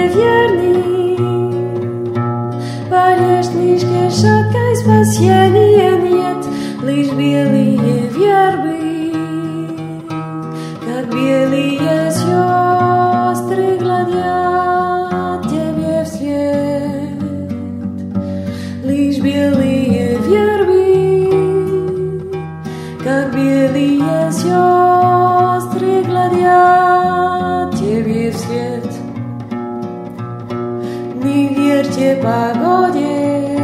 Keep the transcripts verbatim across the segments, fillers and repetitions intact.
верный. Полежь книжке шаткой, спасения нет, лишь белые вербы, как белые сестры глядят тебе вслед. Лишь белые вербы, как белые сестры глядят тебе вслед. Не верьте погоде,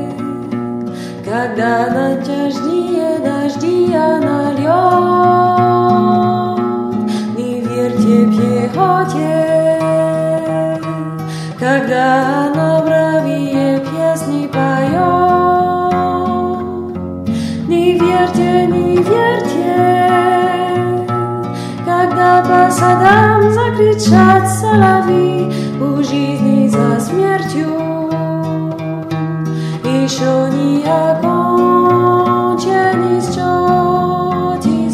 когда натяжнее дожди она льет. Не верьте пехоте, когда она бравее песни поет. Не верьте, не верьте, когда по садам закричат соловьи у жизни за смертью. Еще не окончены счеты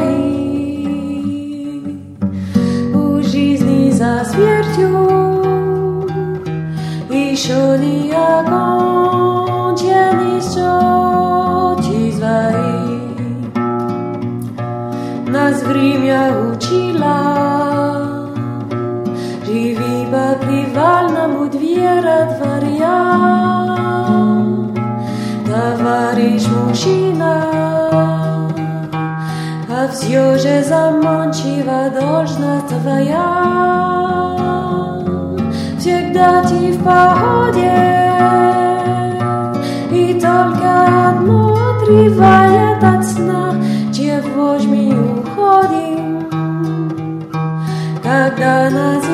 свои. У жизни за смертью еще не окончены счеты свои. Нас время учило, живи по привальному дверь отворя. Товарищ мужчина, а все же заманчива должность твоя. Всегда ты в походе, и только одно отрывает от сна, чего ж мы уходим, когда нас